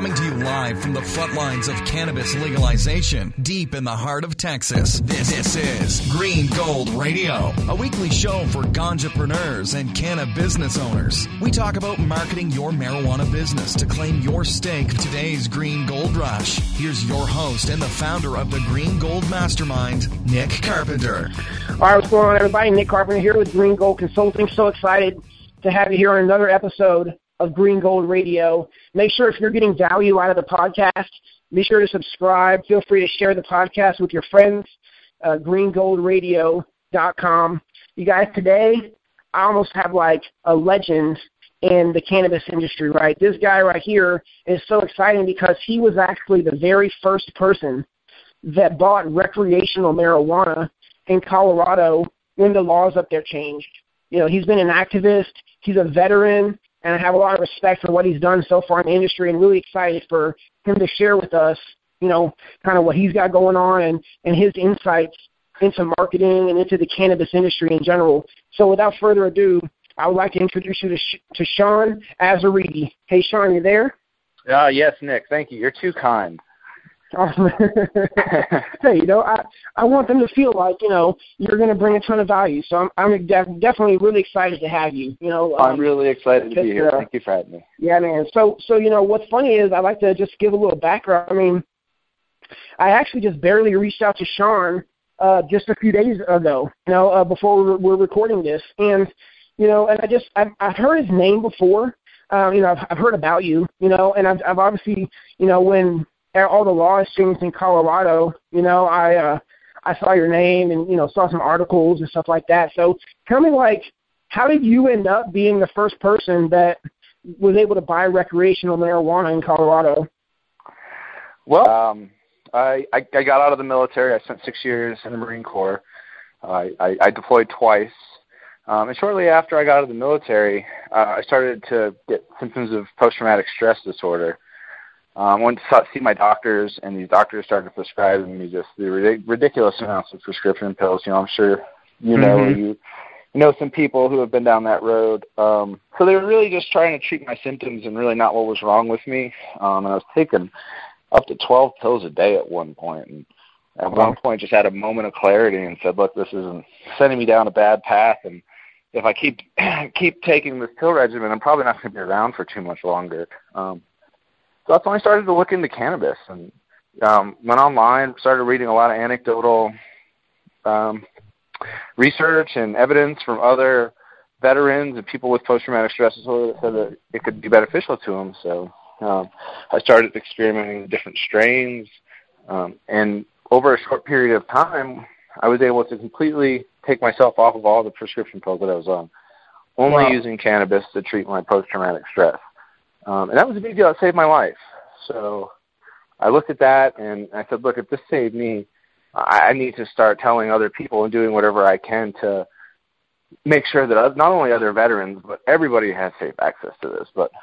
Coming to you live from the front lines of cannabis legalization, deep in the heart of Texas, this is Green Gold Radio, a weekly show for ganjapreneurs and canna business owners. We talk about marketing your marijuana business to claim your stake of today's Green Gold Rush. Here's your host and the founder of the Green Gold Mastermind, Nick Carpenter. All right, what's going on, everybody? Nick Carpenter here with Green Gold Consulting. So excited to have you here on another episode of Green Gold Radio. Make sure if you're getting value out of the podcast, be sure to subscribe. Feel free to share the podcast with your friends, greengoldradio.com. You guys, today, I almost have like a legend in the cannabis industry, right? This guy right here is so exciting because he was actually the very first person that bought recreational marijuana in Colorado when the laws up there changed. You know, he's been an activist, he's a veteran, and I have a lot of respect for what he's done so far in the industry and really excited for him to share with us, you know, kind of what he's got going on and his insights into marketing and into the cannabis industry in general. So without further ado, I would like to introduce you to Sean Azaridi. Hey, Sean, you there? Yes, Nick. Thank you. You're too kind. Hey, you know, I want them to feel like, you know, you're going to bring a ton of value. So I'm definitely really excited to have you. You know, I'm really excited to be here. Thank you for having me. Yeah, man. So you know, what's funny is I like to just give a little background. I mean, I actually just barely reached out to Sean just a few days ago, you know, before we're recording this, and you know, and I've heard his name before. You know, I've heard about you, you know, and I've obviously, you know, when all the laws changed in Colorado, you know, I saw your name and, you know, saw some articles and stuff like that. So tell me, like, how did you end up being the first person that was able to buy recreational marijuana in Colorado? Well, I got out of the military. I spent 6 years in the Marine Corps. I deployed twice. And shortly after I got out of the military, I started to get symptoms of post-traumatic stress disorder. I went to see my doctors, and these doctors started prescribing me just the ridiculous amounts of prescription pills. You know, I'm sure you know you know some people who have been down that road. So they were really just trying to treat my symptoms and really not what was wrong with me. And I was taking up to 12 pills a day at one point. And at one point just had a moment of clarity and said, look, this isn't sending me down a bad path. And if I keep taking this pill regimen, I'm probably not going to be around for too much longer. So that's when I started to look into cannabis and went online, started reading a lot of anecdotal research and evidence from other veterans and people with post-traumatic stress disorder that said that it could be beneficial to them. So I started experimenting with different strains, and over a short period of time, I was able to completely take myself off of all the prescription pills that I was on, only using cannabis to treat my post-traumatic stress. And that was a big deal. It saved my life. So I looked at that, and I said, look, if this saved me, I need to start telling other people and doing whatever I can to make sure that not only other veterans, but everybody has safe access to this. But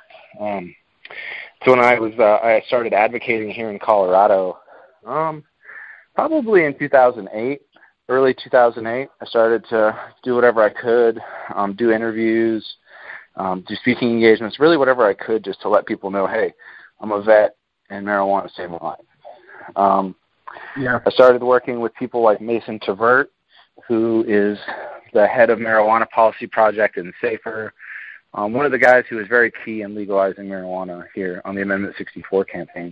so when I started advocating here in Colorado, probably in 2008, early 2008, I started to do whatever I could, do interviews, do speaking engagements, really whatever I could just to let people know, hey, I'm a vet and marijuana saved my life. I started working with people like Mason Tvert, who is the head of Marijuana Policy Project in SAFER, one of the guys who was very key in legalizing marijuana here on the Amendment 64 campaign.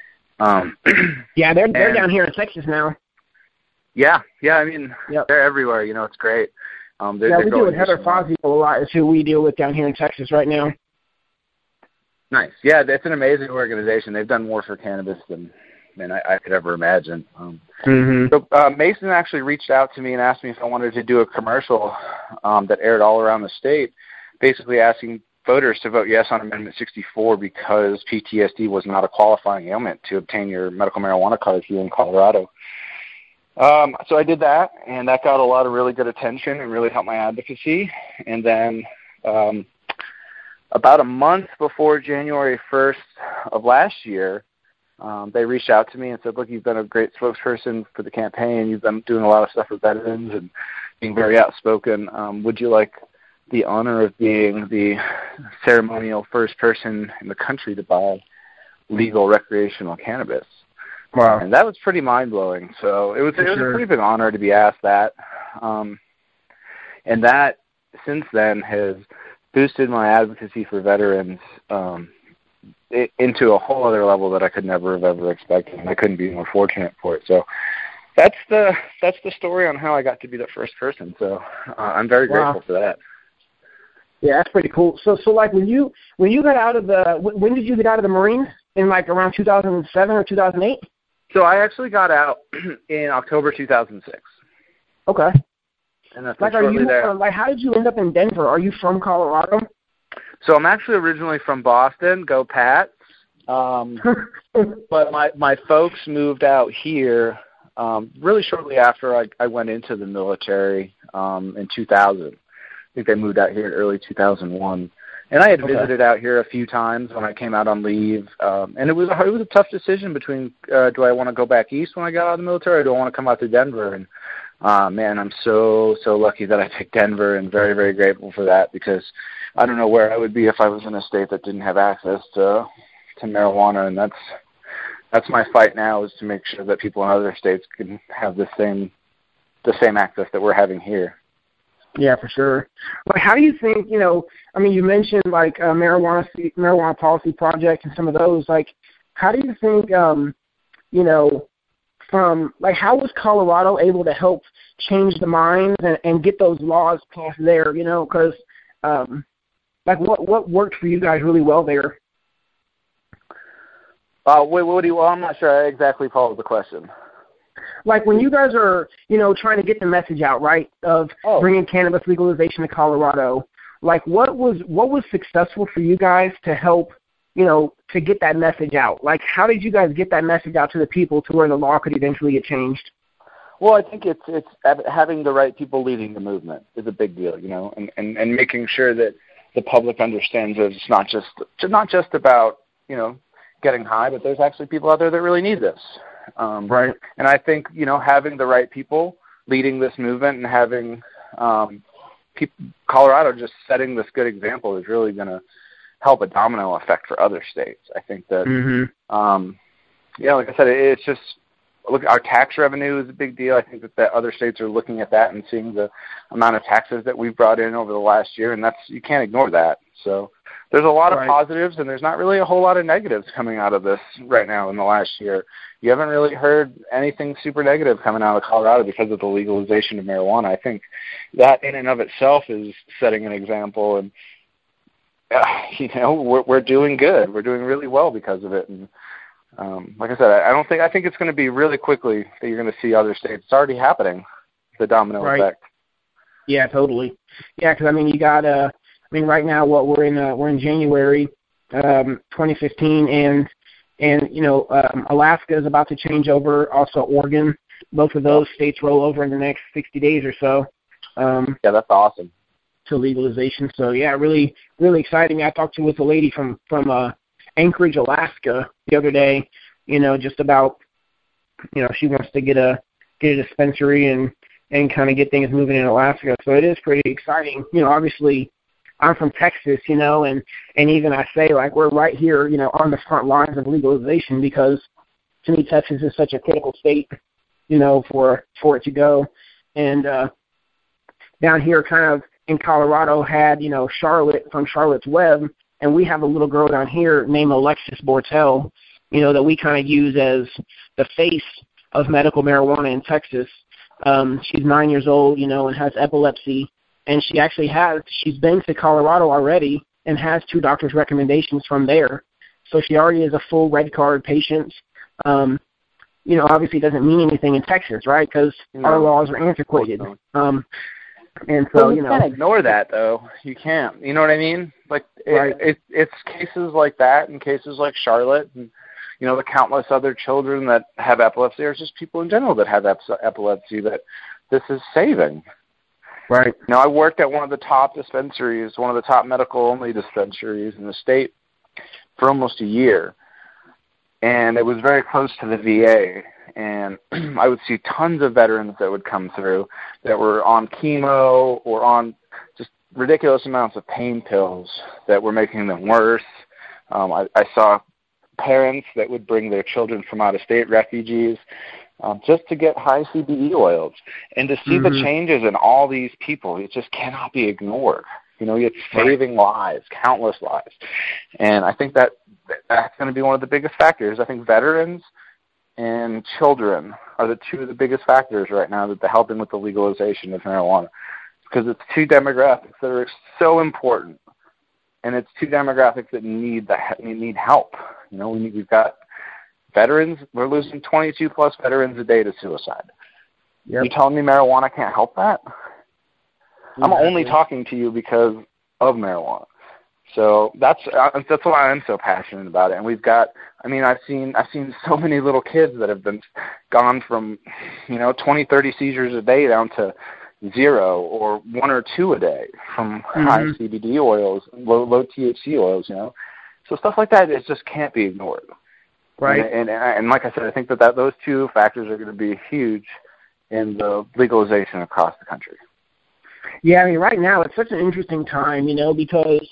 Yeah, they're down here in Texas now. Yeah, I mean, they're everywhere. You know, it's great. We deal with Heather Fozzie a lot. Is who we deal with down here in Texas right now. Nice. Yeah, it's an amazing organization. They've done more for cannabis than I could ever imagine. So Mason actually reached out to me and asked me if I wanted to do a commercial that aired all around the state, basically asking voters to vote yes on Amendment 64 because PTSD was not a qualifying ailment to obtain your medical marijuana card here in Colorado. So I did that, and that got a lot of really good attention and really helped my advocacy. And then about a month before January 1st of last year, they reached out to me and said, look, you've been a great spokesperson for the campaign. You've been doing a lot of stuff with veterans and being very outspoken. Would you like the honor of being the ceremonial first person in the country to buy legal recreational cannabis. Wow. And that was pretty mind-blowing. So it was a pretty big honor to be asked that. And that, since then, has boosted my advocacy for veterans into a whole other level that I could never have ever expected, and I couldn't be more fortunate for it. So that's the story on how I got to be the first person. So I'm very grateful for that. Yeah, that's pretty cool. So like when you got out of when did you get out of the Marines? In like around 2007 or 2008? So I actually got out in October 2006. Okay. And that's like, are you like, how did you end up in Denver? Are you from Colorado? So I'm actually originally from Boston. Go Pats. But my folks moved out here really shortly after I went into the military in 2000. I think they moved out here in early 2001. And I had visited out here a few times when I came out on leave. And it was a tough decision between do I want to go back east when I got out of the military, or do I want to come out to Denver? And man, I'm so lucky that I picked Denver, and very, very grateful for that, because I don't know where I would be if I was in a state that didn't have access to marijuana. And that's my fight now, is to make sure that people in other states can have the same access that we're having here. Yeah, for sure. Like, how do you think, I mean, you mentioned like marijuana policy project and some of those. Like, how do you think, from like, how was Colorado able to help change the minds and get those laws passed there? Because like, what worked for you guys really well there? I'm not sure I exactly followed the question. Like, when you guys are, trying to get the message out, right, of bringing cannabis legalization to Colorado, like, what was successful for you guys to help, to get that message out? Like, how did you guys get that message out to the people to where the law could eventually get changed? Well, I think it's having the right people leading the movement is a big deal, and making sure that the public understands that it's not just about, getting high, but there's actually people out there that really need this. Right. And I think, having the right people leading this movement and having Colorado just setting this good example is really going to help a domino effect for other states. I think that, like I said, it's just, look, our tax revenue is a big deal. I think that other states are looking at that and seeing the amount of taxes that we've brought in over the last year, and you can't ignore that. So there's a lot of positives, and there's not really a whole lot of negatives coming out of this right now in the last year. You haven't really heard anything super negative coming out of Colorado because of the legalization of marijuana. I think that in and of itself is setting an example, and we're doing good. We're doing really well because of it. And like I said, I think it's going to be really quickly that you're going to see other states. It's already happening, the domino effect. Yeah, totally. Yeah, because I mean, you got right now we're in January 2015, and Alaska is about to change over. Also, Oregon. Both of those states roll over in the next 60 days or so. Yeah, that's awesome. To legalization. So yeah, really, really exciting. I talked with a lady from Anchorage, Alaska the other day. Just about she wants to get a dispensary and kind of get things moving in Alaska. So it is pretty exciting. Obviously, I'm from Texas, and even I say, like, we're right here, on the front lines of legalization, because to me Texas is such a critical state, for it to go. And down here, kind of in Colorado, had Charlotte from Charlotte's Web, and we have a little girl down here named Alexis Bortel, that we kind of use as the face of medical marijuana in Texas. She's 9 years old, and has epilepsy. And she's been to Colorado already and has 2 doctors' recommendations from there. So she already is a full red card patient. Obviously doesn't mean anything in Texas, right? Because our laws are antiquated. And so, you can't ignore that, though. You can't. You know what I mean? Like, it's cases like that and cases like Charlotte and, the countless other children that have epilepsy, or just people in general that have epilepsy that this is saving. Right. I worked at one of the top dispensaries, one of the top medical-only dispensaries in the state for almost a year. And it was very close to the VA. And I would see tons of veterans that would come through that were on chemo or on just ridiculous amounts of pain pills that were making them worse. I saw parents that would bring their children from out-of-state refugees just to get high CBD oils. And to see the changes in all these people, it just cannot be ignored. It's saving lives, countless lives. And I think that's going to be one of the biggest factors. I think veterans and children are the two of the biggest factors right now that they're helping with the legalization of marijuana, because it's two demographics that are so important, and it's two demographics that need help. We've got veterans. We're losing 22 plus veterans a day to suicide. Yep. You telling me marijuana can't help that? I'm only talking to you because of marijuana. So that's why I'm so passionate about it. And I've seen so many little kids that have been gone from 20, 30 seizures a day down to 0 or 1 or 2 a day from high CBD oils, low THC oils. So stuff like that, it just can't be ignored. Right. And like I said, I think that those two factors are going to be huge in the legalization across the country. Yeah, right now it's such an interesting time, because,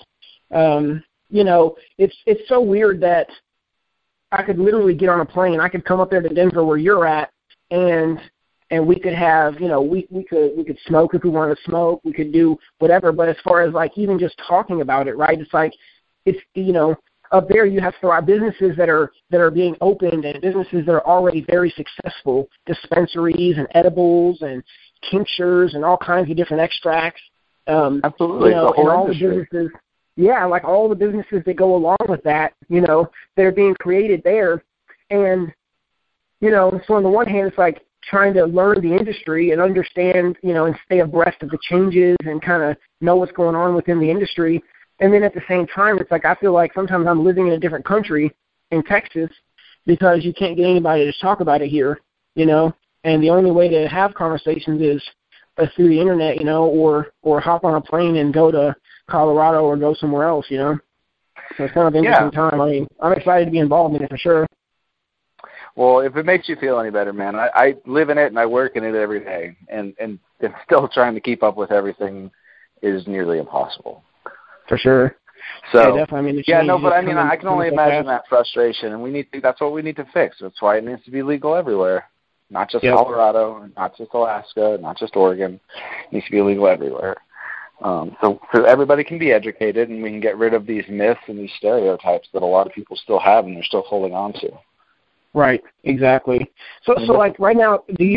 it's so weird that I could literally get on a plane. I could come up there to Denver where you're at, and we could have, we could smoke if we wanted to smoke. We could do whatever. But as far as even just talking about it, right? It's up there you have businesses that are being opened, and businesses that are already very successful, dispensaries and edibles and tinctures and all kinds of different extracts. Absolutely. And all the businesses, all the businesses that go along with that, that are being created there. And, so on the one hand, it's trying to learn the industry and understand, and stay abreast of the changes and kind of know what's going on within the industry. And then at the same time, it's I feel like sometimes I'm living in a different country in Texas because you can't get anybody to talk about it here, and the only way to have conversations is through the internet, or hop on a plane and go to Colorado or go somewhere else, So it's kind of an interesting time. I'm excited to be involved in it for sure. Well, if it makes you feel any better, man, I live in it and I work in it every day, and still trying to keep up with everything is nearly impossible. For sure. So, definitely. But I can only imagine that frustration, and that's what we need to fix. That's why it needs to be legal everywhere, not just Colorado, not just Alaska, not just Oregon. It needs to be legal everywhere. So everybody can be educated, and we can get rid of these myths and these stereotypes that a lot of people still have and they're still holding on to. Right, exactly. So right now,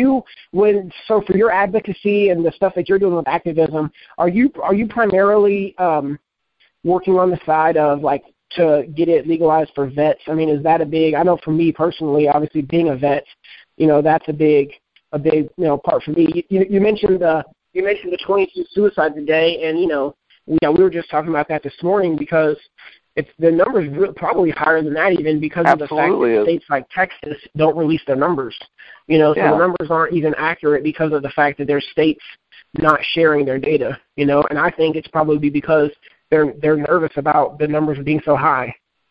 for your advocacy and the stuff that you're doing with activism, are you primarily working on the side of to get it legalized for vets? Is that I know for me personally, obviously being a vet, that's a big part for me. You mentioned the 22 suicides a day, and we were just talking about that this morning because the numbers probably higher than that even because of the fact that states like Texas don't release their numbers. So the numbers aren't even accurate because of the fact that there's states not sharing their data. And I think it's probably because they're nervous about the numbers being so high.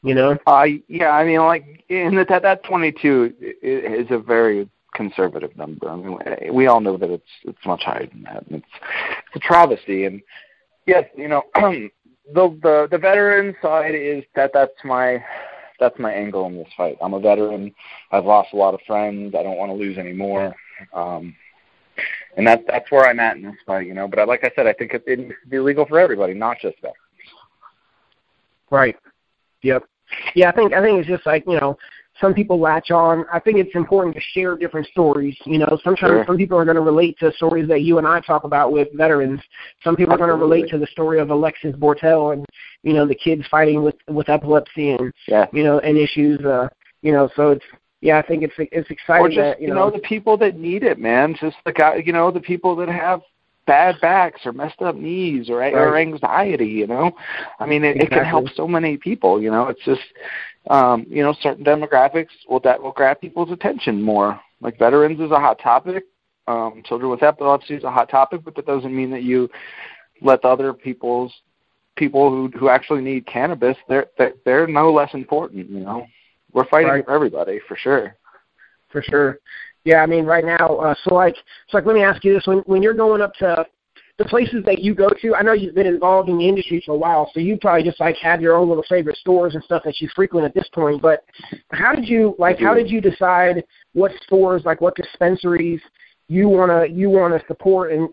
That 22 is a very conservative number. We all know that it's much higher than that. And it's a travesty. And yes, the veteran side is that's my angle in this fight. I'm a veteran. I've lost a lot of friends. I don't want to lose any more. And that's where I'm at in this fight. But like I said, I think it needs to be legal for everybody, not just veterans. Right. Yep. Yeah, I think it's just some people latch on. I think it's important to share different stories. Sometimes some people are going to relate to stories that you and I talk about with veterans. Some people are going to relate to the story of Alexis Bortel and, the kids fighting with epilepsy and, and issues. So I think it's exciting. Or just, the people that need it, man. Just the guy, the people that have bad backs or messed up knees or anxiety, it can help so many people, It's just, certain demographics that will grab people's attention more. Like veterans is a hot topic. Children with epilepsy is a hot topic, but that doesn't mean that you let the other people who actually need cannabis, they're no less important, We're fighting for everybody, for sure. For sure. Yeah, right now, so let me ask you this: when you're going up to the places that you go to, I know you've been involved in the industry for a while, so you probably just like have your own little favorite stores and stuff that you frequent at this point. But how did you decide what stores, like what dispensaries you wanna support, and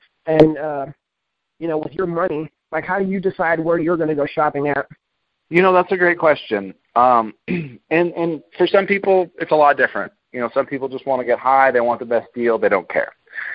with your money, like how do you decide where you're going to go shopping at? That's a great question. And for some people, it's a lot different. Some people just want to get high. They want the best deal. They don't care.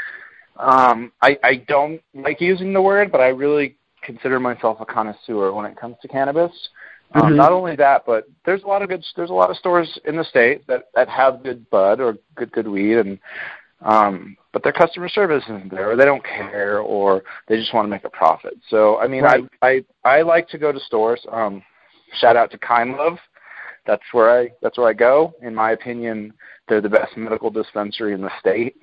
I don't like using the word, but I really consider myself a connoisseur when it comes to cannabis. Not only that, but there's a lot of stores in the state that have good bud or good weed, and but their customer service isn't there, or they don't care, or they just want to make a profit. So I mean, right. I like to go to stores. Shout out to Kind Love. That's where I go. In my opinion, they're the best medical dispensary in the state.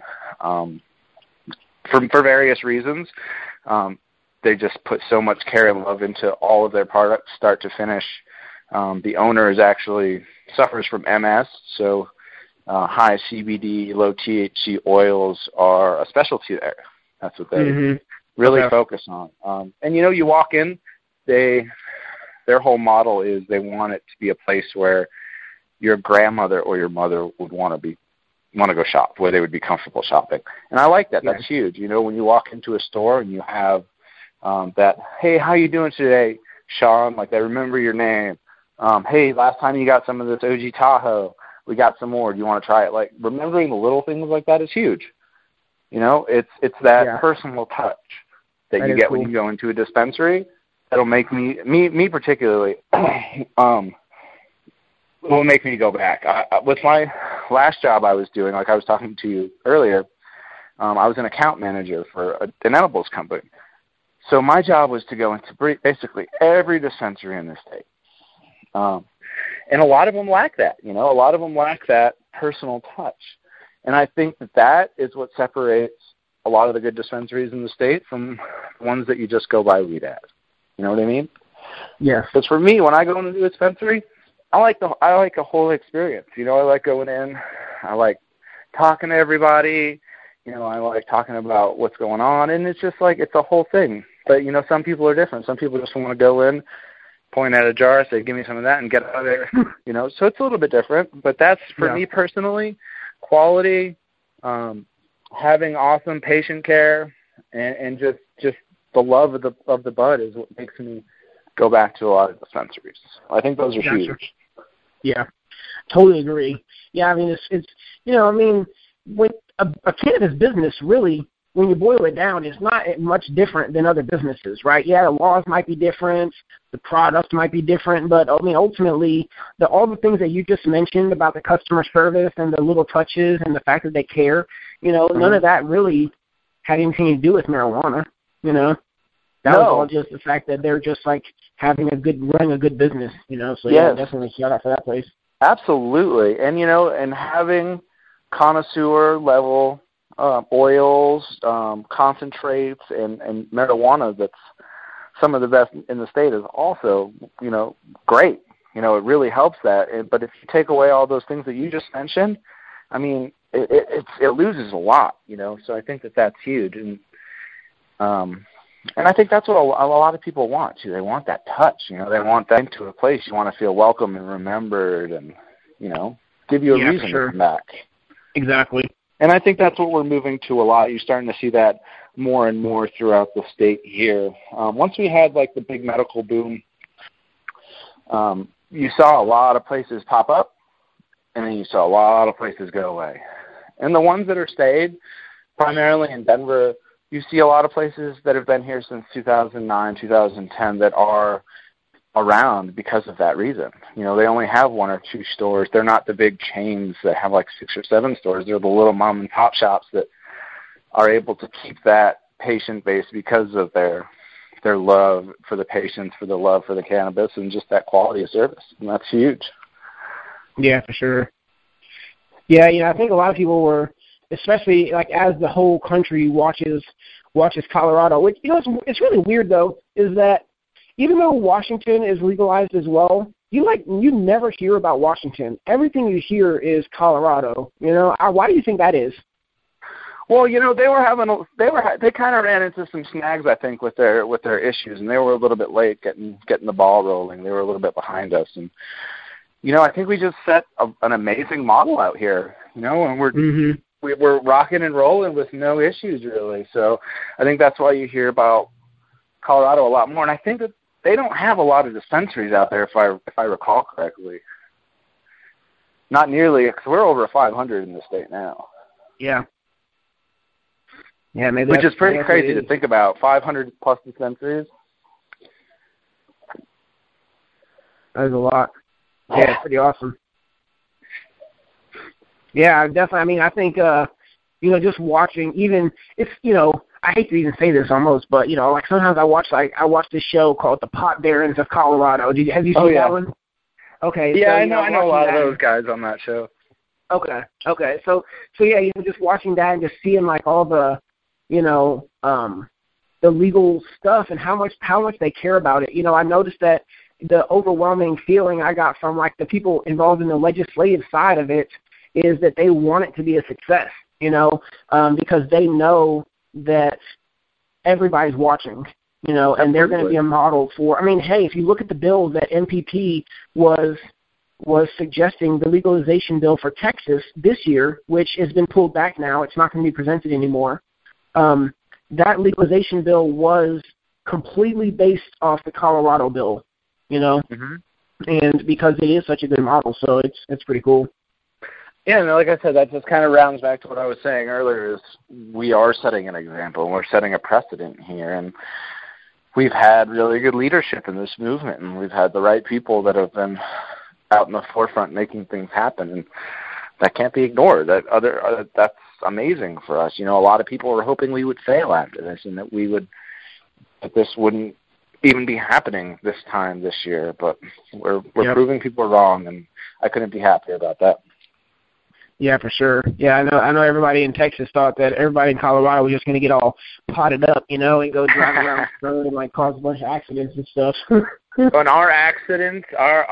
For various reasons. They just put so much care and love into all of their products, start to finish. The owner suffers from MS, so high CBD, low THC oils are a specialty there. That's what they really focus on. And you walk in, their whole model is they want it to be a place where your grandmother or your mother would want to go shop, where they would be comfortable shopping. And I like that. Yeah. That's huge. When you walk into a store and you have that, hey, how you doing today, Sean? Like, they remember your name. Hey, last time you got some of this OG Tahoe, we got some more. Do you want to try it? Like, remembering the little things like that is huge. It's that personal touch that you get when you go into a dispensary. That'll make me particularly, will make me go back. With my last job I was doing, like I was talking to you earlier, I was an account manager for an edibles company. So my job was to go into basically every dispensary in the state. And a lot of them lack that, a lot of them lack that personal touch. And I think that is what separates a lot of the good dispensaries in the state from ones that you just go buy weed at. You know what I mean? Yes. Because for me, when I go into a dispensary, I like a whole experience. I like going in. I like talking to everybody. I like talking about what's going on, and it's just like it's a whole thing. But some people are different. Some people just want to go in, point at a jar, say, "Give me some of that," and get out of there. So it's a little bit different. But that's for me personally, quality, having awesome patient care, and just the love of the bud is what makes me go back to a lot of dispensaries. I think those are huge. Yeah, totally agree. Yeah, I mean, it's when a cannabis business really, when you boil it down, is not much different than other businesses, right? Yeah, the laws might be different, the products might be different, but I mean, ultimately, all the things that you just mentioned about the customer service and the little touches and the fact that they care, none of that really had anything to do with marijuana. That was all just the fact that they're just like running a good business, So definitely shout out for that place. Absolutely. And and having connoisseur level oils, concentrates, and marijuana that's some of the best in the state is also, great. It really helps that. But if you take away all those things that you just mentioned, I mean, it loses a lot, So I think that's huge. And I think that's what a lot of people want, too. They want that touch, They want that into a place. You want to feel welcome and remembered and, give you a reason to come back. Exactly. And I think that's what we're moving to a lot. You're starting to see that more and more throughout the state here. Once we had, like, the big medical boom, you saw a lot of places pop up, and then you saw a lot of places go away. And the ones that are stayed, primarily in Denver, you see a lot of places that have been here since 2009, 2010 that are around because of that reason. They only have 1 or 2 stores. They're not the big chains that have like 6 or 7 stores. They're the little mom and pop shops that are able to keep that patient base because of their love for the patients, for the love for the cannabis, and just that quality of service. And that's huge. Yeah, for sure. Yeah, I think a lot of people were, especially like as the whole country watches Colorado, which it's really weird though, is that even though Washington is legalized as well, you never hear about Washington. Everything you hear is Colorado. Why do you think that is? Well, they kind of ran into some snags, I think, with their issues, and they were a little bit late getting the ball rolling. They were a little bit behind us, and I think we just set an amazing model out here, and we're rocking and rolling with no issues really. So I think that's why you hear about Colorado a lot more, and I think that they don't have a lot of dispensaries out there, if I recall correctly. Not nearly, because we're over 500 in the state now. Yeah. Yeah, maybe. Which is pretty crazy to think about. 500 plus dispensaries. That is a lot. Yeah, it's pretty awesome. Yeah, definitely. I mean, I think just watching, even if I hate to even say this almost, but like sometimes I watch this show called The Pot Barons of Colorado. Have you seen that one? Okay. Yeah, so, I know a lot of those guys on that show. Okay. So yeah, just watching that and just seeing like all the the legal stuff and how much they care about it. I noticed that the overwhelming feeling I got from like the people involved in the legislative side of it is that they want it to be a success, because they know that everybody's watching, and they're going to be a model for. I mean, hey, if you look at the bill that MPP was suggesting, the legalization bill for Texas this year, which has been pulled back now, it's not going to be presented anymore. That legalization bill was completely based off the Colorado bill, and because it is such a good model, so it's pretty cool. Yeah, and like I said, that just kind of rounds back to what I was saying earlier, is we are setting an example, and we're setting a precedent here, and we've had really good leadership in this movement, and we've had the right people that have been out in the forefront making things happen, and that can't be ignored. That's amazing for us. A lot of people were hoping we would fail after this, and that this wouldn't even be happening this time this year, but we're proving people wrong, and I couldn't be happier about that. Yeah, for sure. Yeah, I know everybody in Texas thought that everybody in Colorado was just going to get all potted up, and go drive around the road and like cause a bunch of accidents and stuff. On our accident,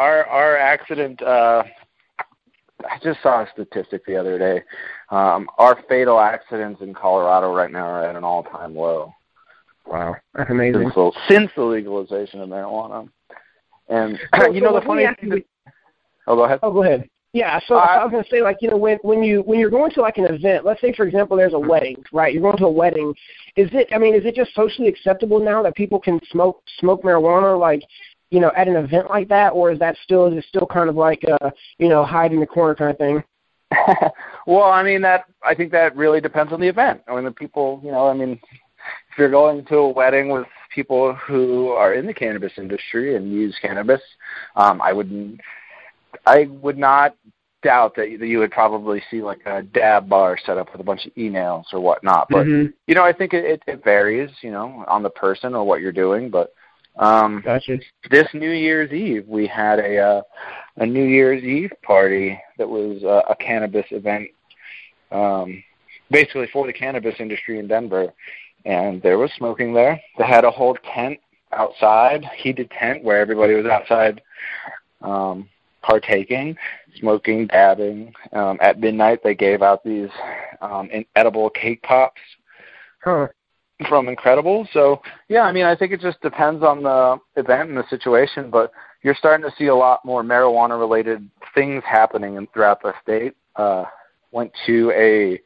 I just saw a statistic the other day. Our fatal accidents in Colorado right now are at an all-time low. Wow, that's amazing. Since the legalization of marijuana. And the funny thing. Go ahead. Oh, go ahead. Yeah, so I was going to say, like, when you're going to like an event, let's say for example there's a wedding, right? You're going to a wedding. Is it just socially acceptable now that people can smoke marijuana, like, at an event like that, or is it still kind of like hide in the corner kind of thing? Well, I mean, I think that really depends on the event. I mean, the people, if you're going to a wedding with people who are in the cannabis industry and use cannabis, I would not doubt that you would probably see like a dab bar set up with a bunch of emails or whatnot. But I think it varies, on the person or what you're doing. But gotcha. This New Year's Eve, we had a New Year's Eve party that was a cannabis event, basically for the cannabis industry in Denver, and there was smoking there. They had a whole tent outside, heated tent, where everybody was outside. Partaking, smoking, dabbing. At midnight, they gave out these edible cake pops from Incredible. So, yeah, I mean, I think it just depends on the event and the situation, but you're starting to see a lot more marijuana-related things happening throughout the state. Went to a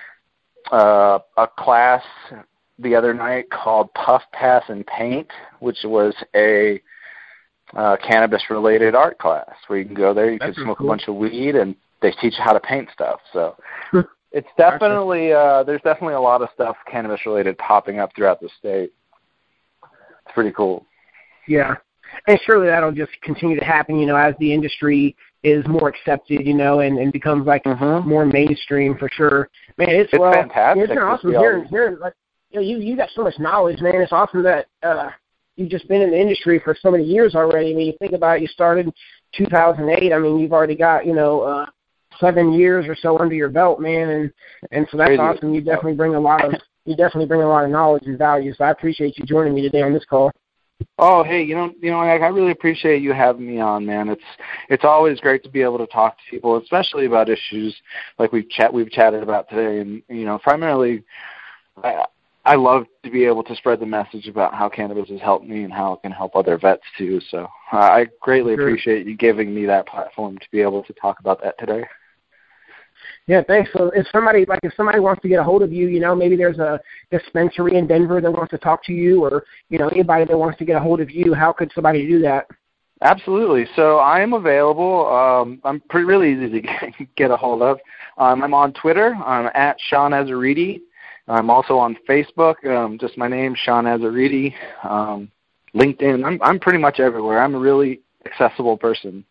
class the other night called Puff, Pass, and Paint, which was a cannabis-related art class where you can go there, you can smoke a bunch of weed, and they teach you how to paint stuff. So it's definitely there's definitely a lot of stuff cannabis-related popping up throughout the state. It's pretty cool. Yeah, and surely that'll just continue to happen, as the industry is more accepted, and becomes like more mainstream for sure. Man, it's fantastic. It's been awesome hearing like you got so much knowledge, man. It's awesome that you've just been in the industry for so many years already. I mean, you think about it, you started in 2008. I mean, you've already got, 7 years or so under your belt, man, and so that's crazy. Awesome. You definitely bring a lot of knowledge and value. So I appreciate you joining me today on this call. Oh, hey, I really appreciate you having me on, man. It's always great to be able to talk to people, especially about issues like we've chatted about today. And primarily, I love to be able to spread the message about how cannabis has helped me and how it can help other vets too. So I greatly appreciate you giving me that platform to be able to talk about that today. Yeah, thanks. So if somebody wants to get a hold of you, maybe there's a dispensary in Denver that wants to talk to you, or, anybody that wants to get a hold of you, how could somebody do that? Absolutely. So I am available. I'm really easy to get a hold of. I'm on Twitter. I'm at Sean Azariti. I'm also on Facebook. Just my name, Sean Azariti. LinkedIn. I'm pretty much everywhere. I'm a really accessible person.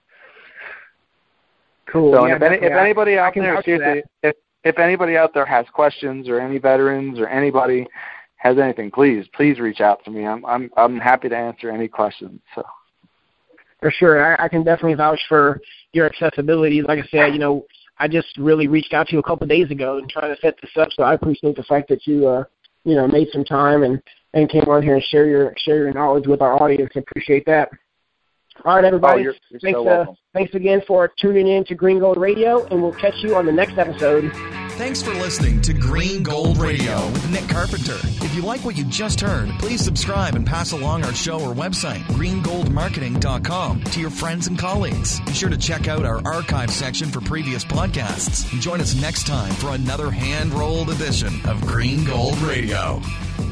Cool. So yeah, if anybody out there, seriously, if anybody out there has questions, or any veterans, or anybody has anything, please reach out to me. I'm happy to answer any questions. So. For sure, I can definitely vouch for your accessibility. Like I said, I just really reached out to you a couple of days ago and trying to set this up. So I appreciate the fact that you made some time and came on here and share your knowledge with our audience. I appreciate that. All right, everybody. You're so welcome. Thanks again for tuning in to Green Gold Radio, and we'll catch you on the next episode. Thanks for listening to Green Gold Radio with Nick Carpenter. If you like what you just heard, please subscribe and pass along our show or website, greengoldmarketing.com, to your friends and colleagues. Be sure to check out our archive section for previous podcasts. And join us next time for another hand-rolled edition of Green Gold Radio.